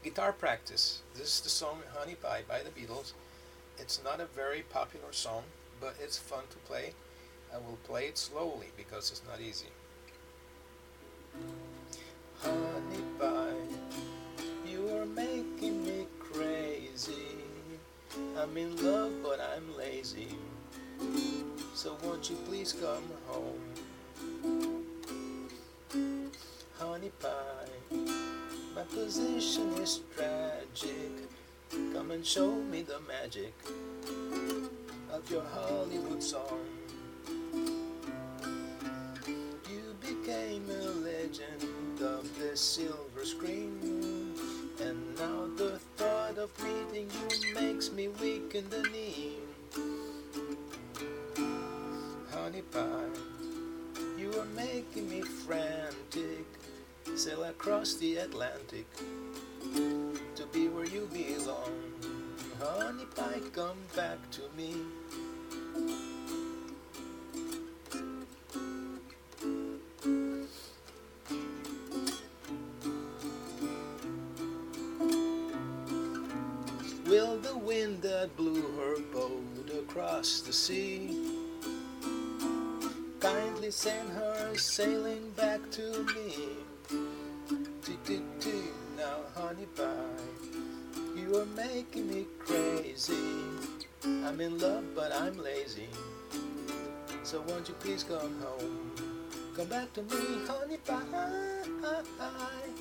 guitar practice. This is the song Honey Pie by the Beatles. It's not a very popular song, but it's fun to play. I will play it slowly because it's not easy. Honey pie, you are making me crazy. I'm in love but I'm lazy. So won't you please come home? Honey pie, my position is tragic. Come and show me the magic of your Hollywood song. You became a legend of the silver screen, and now the thought of meeting you makes me weak in the knee. Honey pie, you are making me frantic. Sail across the Atlantic to be where you belong. Honey pie, come back to me. Will the wind that blew her boat across the sea kindly send her sailing back to me? Now honey pie, you are making me crazy. I'm in love but I'm lazy. So won't you please come home? Come back to me, honey pie.